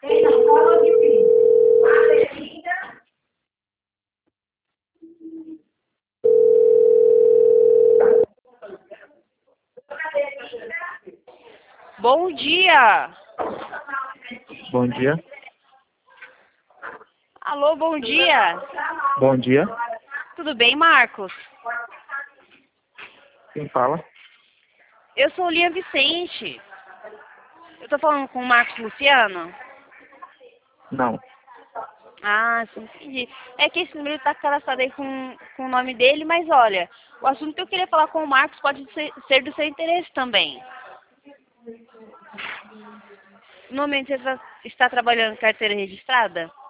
Bom dia. Bom dia. Alô, bom dia. Bom dia. Tudo bem, Marcos? Quem fala? Eu sou Lia Vicente. Eu tô falando com o Marcos Luciano? Não. Ah, sim, entendi. É que esse número tá cadastrado aí com o nome dele, mas olha, o assunto que eu queria falar com o Marcos pode ser do seu interesse também. No momento você está trabalhando em carteira registrada?